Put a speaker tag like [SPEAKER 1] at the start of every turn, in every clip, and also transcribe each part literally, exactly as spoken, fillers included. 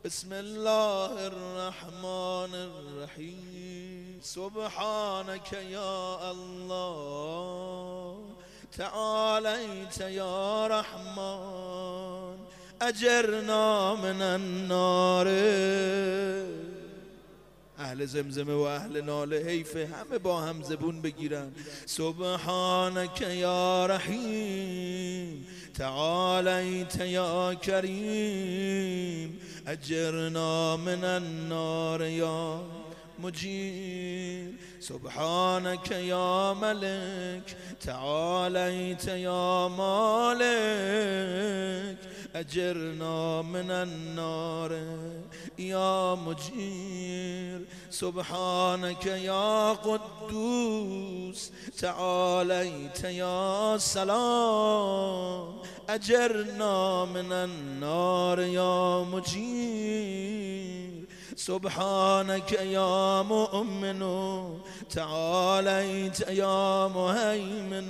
[SPEAKER 1] بسم الله الرحمن الرحيم. سبحانك يا الله تعاليت يا رحمن اجرنا من النار. اهل زمزمه و اهل ناله حیفه همه با هم زبون بگیرن. سبحانك یا رحیم تعالیت یا کریم اجرنا من النار یا مجیر. سبحانك یا ملک تعالیت یا مالک اجرنا من النار یا مجیر. سبحانك یا قدوس تعالیت یا سلام اجرنا من النار یا مجیر. سبحانك يا مؤمن تعاليت يا مهيمن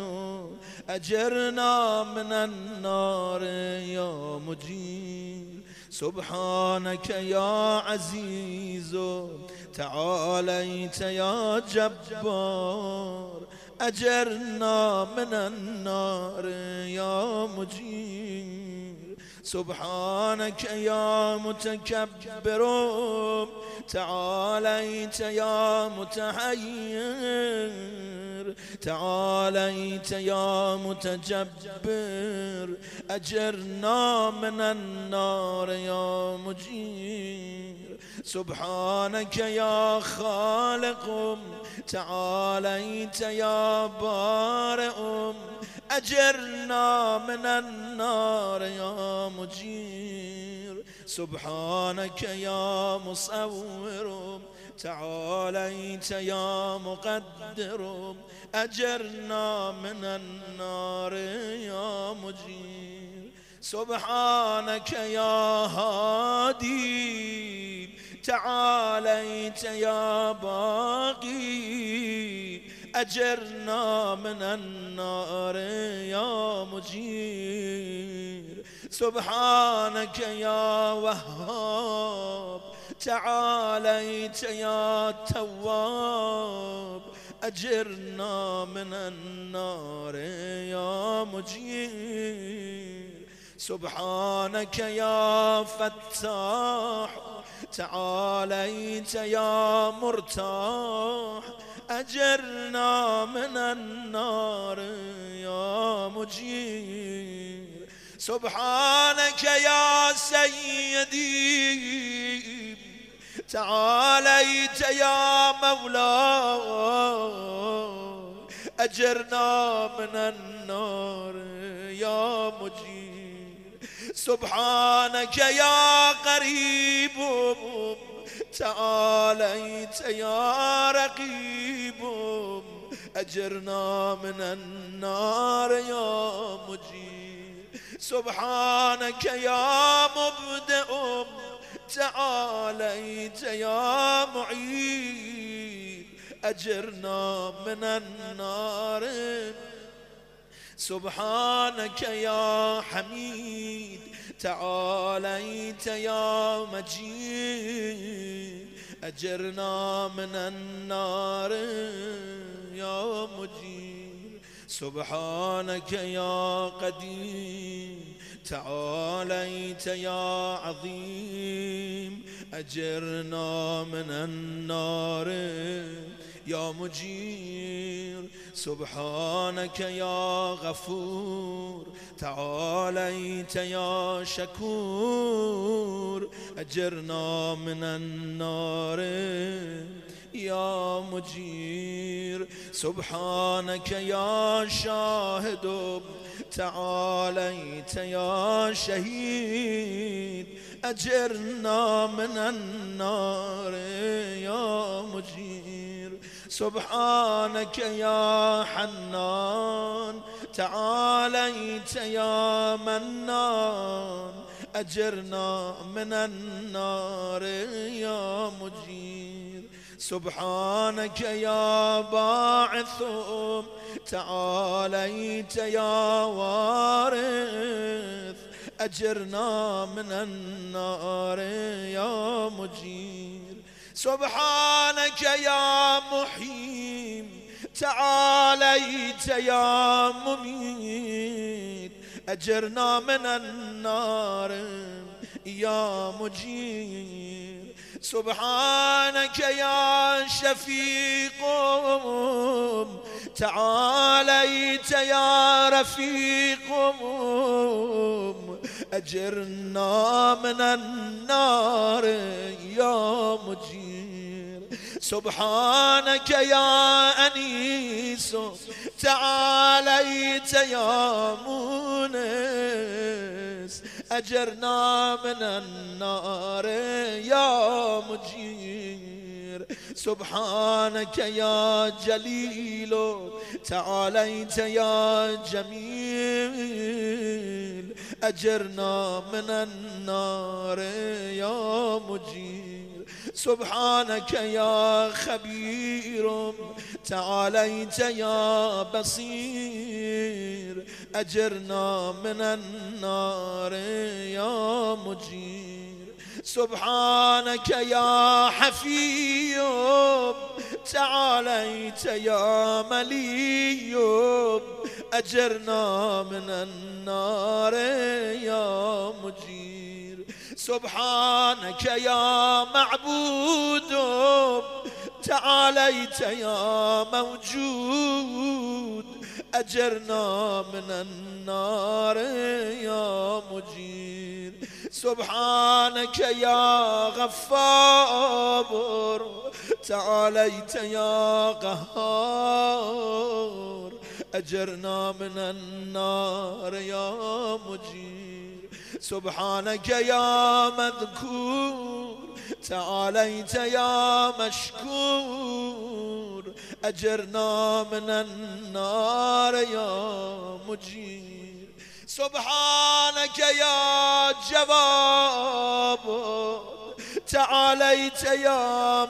[SPEAKER 1] أجرنا من النار يا مجير. سبحانك يا عزيز تعاليت يا جبار أجرنا من النار يا مجير. سبحانك يا متكبر تعاليت يا متحير تعاليت يا متجبر أجرنا من النار يا مجير. سبحانك يا خالق تعاليت يا بارئ أجرنا من النار يا مجير. سبحانك يا مصور تعاليت يا مقدر أجرنا من النار يا مجير. سبحانك يا هادي تعاليت يا باقي أجرنا من النار يا مجير. سبحانك يا وهاب تعاليت يا تواب أجرنا من النار يا مجير. سبحانك يا فتاح تعاليت يا مرتاح أجرنا من النار يا مجير. سبحانك يا سيدي تعاليت يا مولاي أجرنا من النار يا مجير. سبحانك يا قريب تعاليت يا رقيب أجرنا من النار يا مجير. سبحانك يا مبدئ تعاليت يا معيد أجرنا من النار. سبحانك يا حميد تعاليت يا مجيد أجرنا من النار يا مجير. سبحانك يا قديم تعاليت يا عظيم أجرنا من النار يا مجير. سبحانك يا غفور تعاليت يا شكور أجرنا من النار يا مجير. سبحانك يا شاهد تعاليت يا شهيد أجرنا من النار يا مجير. سبحانك يا حنان تعاليت يا منان أجرنا من النار يا مجير. سبحانك يا باعث تعاليت يا وارث أجرنا من النار يا مجير سبحانك يا محيي تعاليت يا مميت أجرنا من النار يا مجير سبحانك يا شفيق تعاليت يا رفيق أجرنا من النار يا مجير سبحانك يا أنيس تعاليت يا مونس أجرنا من النار يا مجير سبحانك يا جليل تعاليت يا جميل أجرنا من النار يا مجير سبحانك يا خبير تعاليت يا بصير أجرنا من النار يا مجير سبحانك يا حفيظ تعاليت يا ملي أجرنا من النار يا مجير سبحانك يا معبود تعاليت يا موجود أجرنا من النار يا مجير سبحانك يا غفار تعاليت يا قهار أجرنا من النار يا مجير سبحانك يا مذكور تعاليت يا مشكور أجرنا من النار يا مجير سبحانك يا جواب تعاليت يا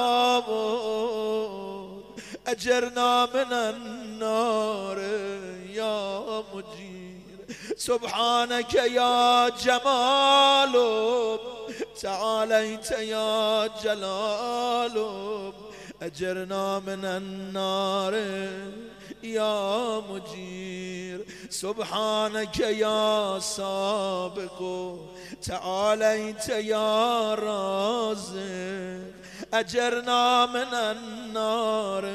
[SPEAKER 1] معابد أجرنا من النار يا مجير سبحانك يا جمال تعاليت يا جلال أجرنا من النار يا مجير سبحانك يا سابق تعاليت يا رازق أجرنا من النار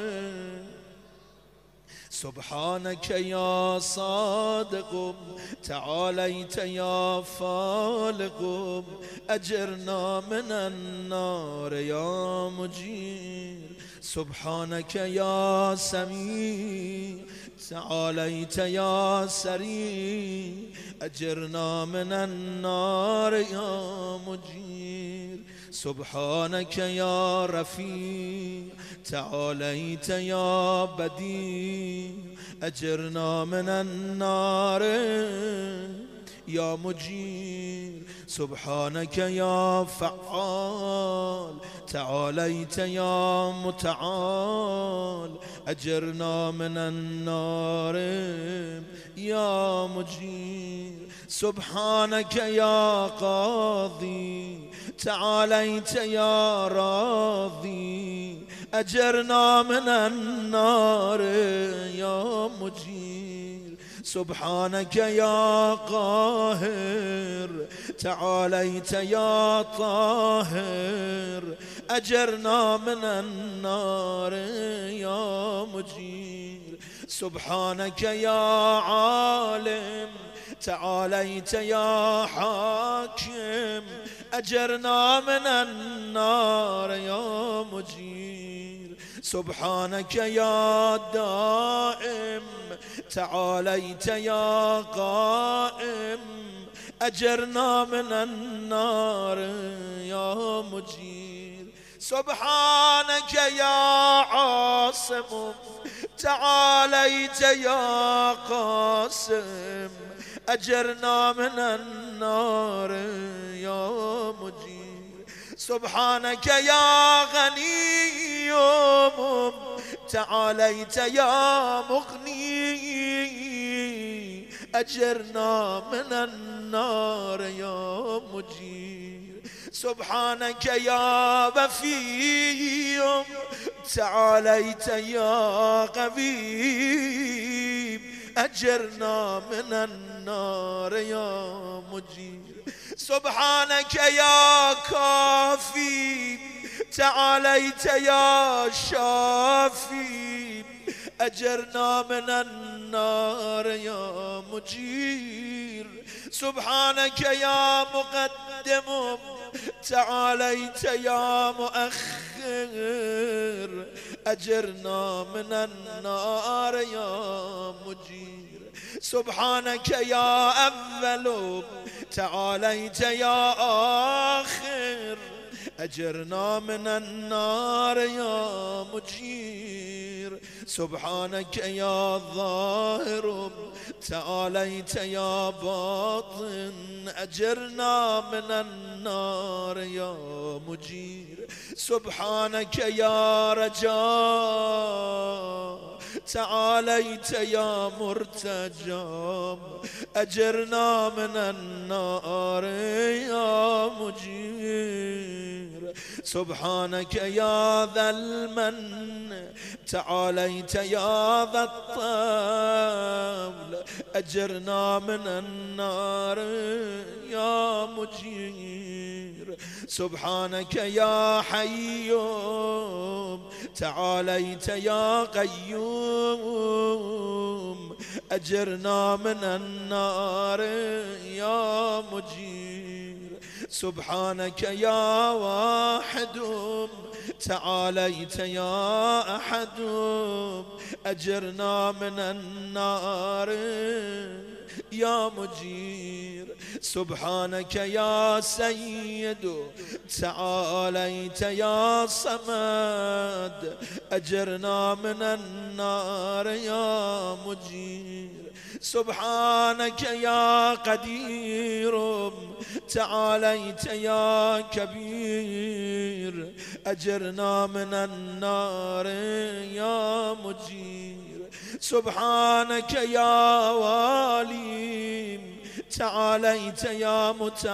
[SPEAKER 1] سبحانك يا صادق تعاليت يا فالق أجرنا من النار يا مجير سبحانك يا سميع تعاليت يا سريع أجرنا من النار يا مجير سبحانك يا رفيع تعاليت يا بديع أجرنا من النار يا مجير سبحانك يا فعال تعاليت يا متعال أجرنا من النار يا مجير سبحانك يا قاضي تعاليت يا راضي أجرنا من النار يا مجير سبحانك يا قاهر تعاليت يا طاهر أجرنا من النار يا مجير سبحانك يا عالم تعاليت يا حاكم أجرنا من النار يا مجير سبحانك يا دائم تعاليت يا قائم أجرنا من النار يا مجير سبحانك يا عاصم تعاليت يا قاسم أجرنا من النار يا مجير سبحانك يا غني تعاليت يا مغني أجرنا من النار يا مجير سبحانك يا وفي تعاليت يا قوي أجرنا من النار يا مجير سبحانك يا كافي تعاليت يا شافي أجرنا من النار يا مجير سبحانك يا مقدم تعاليت يا مؤخر أجرنا من النار يا مجير سبحانك يا أول تعاليت يا آخر أجرنا من النار يا مجير سبحانك يا ظاهر تعاليت يا باطن أجرنا من النار يا مجير سبحانك يا رجاء تعاليت يا مرتجى أجرنا من النار يا مجير سبحانك يا ذا المن تعاليت يا ذا الطول أجرنا من النار يا مجير سبحانك يا حي تعاليت يا قيوم أجرنا من النار يا مجير سبحانك يا واحد تعاليت يا أحد أجرنا من النار يا مجير سبحانك يا سيد تعاليت يا صمد أجرنا من النار يا مجير سبحانك يا قدير تعاليت يا كبير أجرنا من النار يا مجير سبحانك يا والي تعاليت يا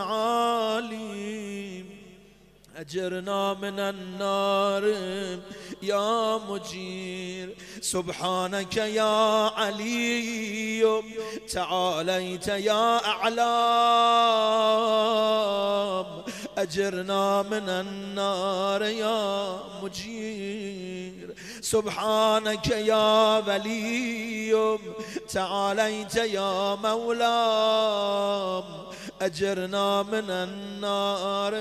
[SPEAKER 1] متعالي أجرنا من النار يا مجير سبحانك يا علي تعاليت يا أعلام أجرنا من النار يا مجير سبحانك يا ولي تعاليت يا مولام أجرنا من النار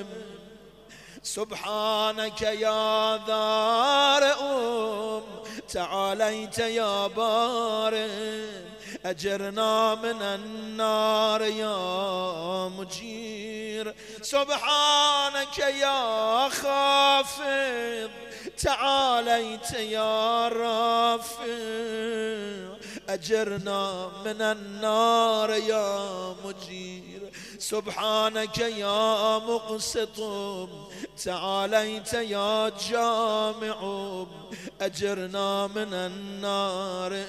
[SPEAKER 1] سبحانك يا دار أم تعاليت يا بار أجرنا من النار يا مجير سبحانك يا خافض تعاليت يا رافع أجرنا من النار يا مجير سبحانك يا مقسط تعاليت يا جامع أجرنا من النار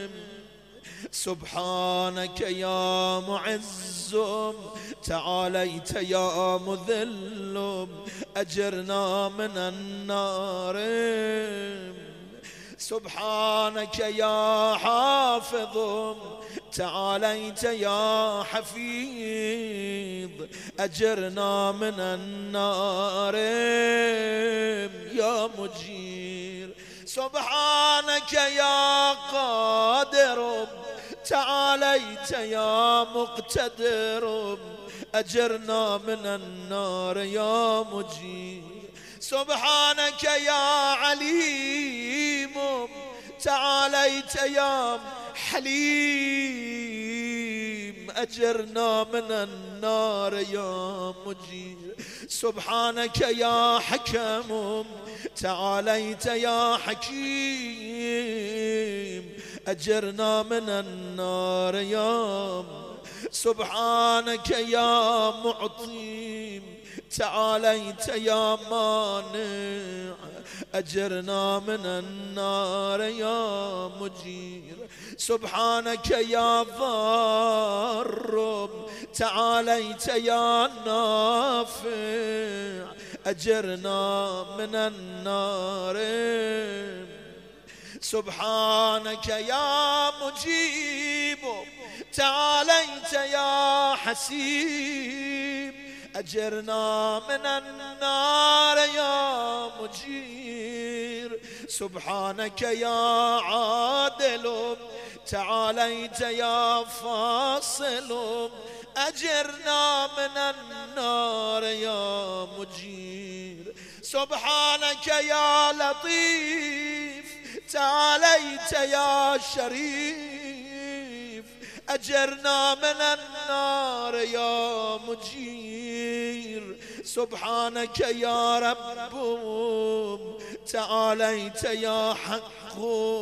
[SPEAKER 1] سبحانك يا معز تعاليت يا مذل أجرنا من النار سبحانك يا حافظ تعاليت يا حفيظ أجرنا من النار يا مجير سبحانك يا قادر تعاليت يا مقتدر أجرنا من النار يا مجير سبحانك يا عليم تعاليت يا حليم أجرنا من النار يا مجير سبحانك يا حكم تعاليت يا حكيم أجرنا من النار يا سبحانك يا معطي تعاليت يا مانع أجرنا من النار يا مجير سبحانك يا ضار تعاليت يا نافع أجرنا من النار. سبحانك يا مجيب تعاليت يا حسيب أجرنا من النار يا مجير. سبحانك يا عادل تعاليت يا فاصل أجرنا من النار يا مجير. سبحانك يا لطيف تعاليت يا شريف أجرنا من النار يا مجير. سبحانك يا رب تعاليت يا حق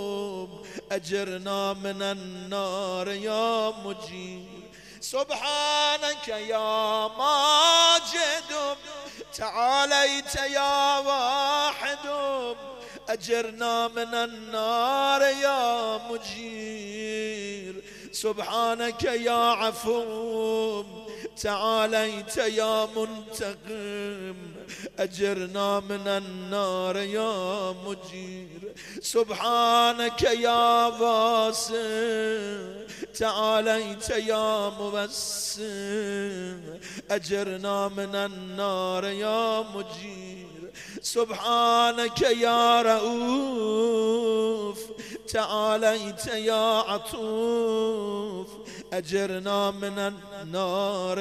[SPEAKER 1] أجرنا من النار يا مجير. سبحانك يا ماجد تعاليت يا واحد أجرنا من النار يا مجير. سبحانك يا عفو تعاليت يا منتقم أجرنا من النار يا مجير. سبحانك يا واسع تعاليت يا موسع أجرنا من النار يا مجير. سبحانك يا رؤوف تعاليت يا عطوف أجرنا من النار.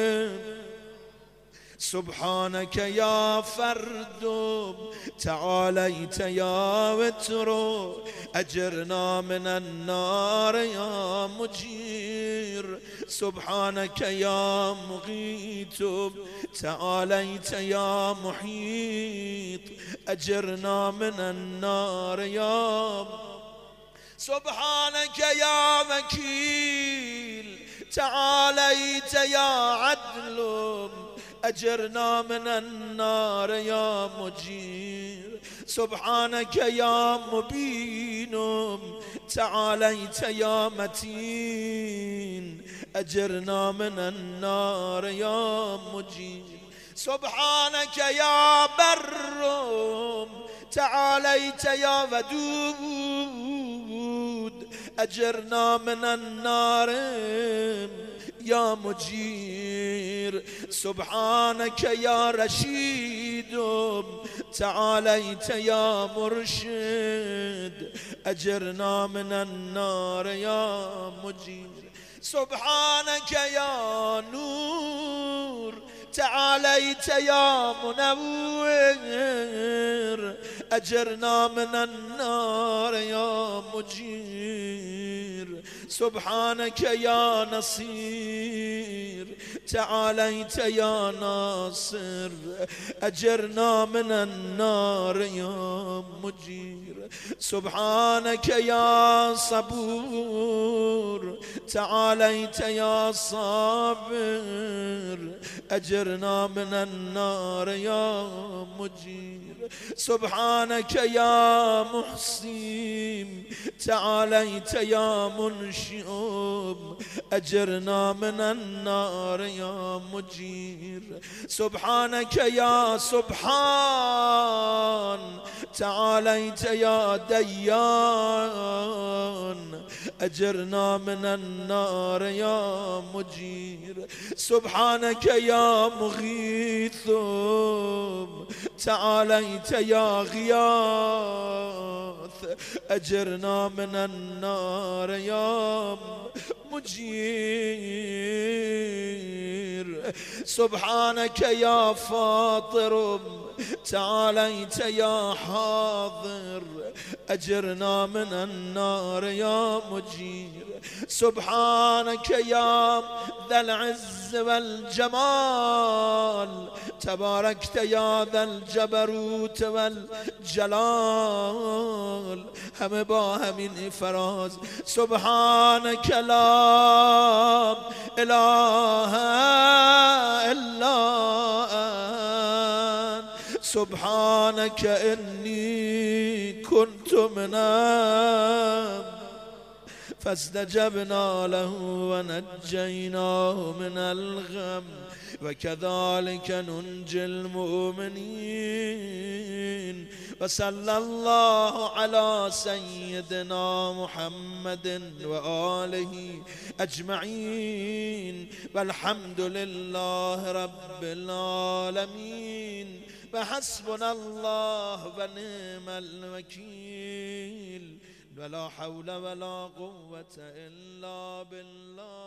[SPEAKER 1] سبحانك يا فرد تعاليت يا وتر أجرنا من النار يا مجير. سبحانك يا مغيث تعاليت يا محيط أجرنا من النار يا. سبحانك يا وكيل تعاليت يا عدل أجرنا من النار يا مجير. سبحانك يا مبين تعاليت يا متين أجرنا من النار يا مجير. سبحانك يا بر تعاليت يا ودود أجرنا من النار يا مجير. سبحانك يا رشيد تعاليت يا مرشد أجرنا من النار يا مجير. سبحانك يا نور تعاليت يا منور أجرنا من النار يا مجير. سبحانك يا نصير تعاليت يا ناصر أجرنا من النار يا مجير. سبحانك يا صبور تعاليت يا صابر أجرنا من النار يا مجير. سبحانك يا محسن تعاليت يا منشئ أجرنا من النار يا مجير. سبحانك يا سبحان تعاليت يا ديان أجرنا من النار يا مجير. سبحانك يا مغيث تعاليت يا غياث أجرنا من النار يا مجير. سبحانك يا فاطر تعاليت يا حاضر أجرنا من النار يا مجير. سبحانك يا ذا العز والجمال تباركت يا ذا الجبروت والجلال همه با همین فراز. سبحانك لا إله إلا أنت سبحانك إني كنت من فاستجبنا له ونجيناه من الغم وكذلك ننجي المؤمنين. وصلى الله على سيدنا محمد وآله أجمعين والحمد لله رب العالمين. وحسبنا الله ونعم الوكيل ولا حول ولا قوة إلا بالله.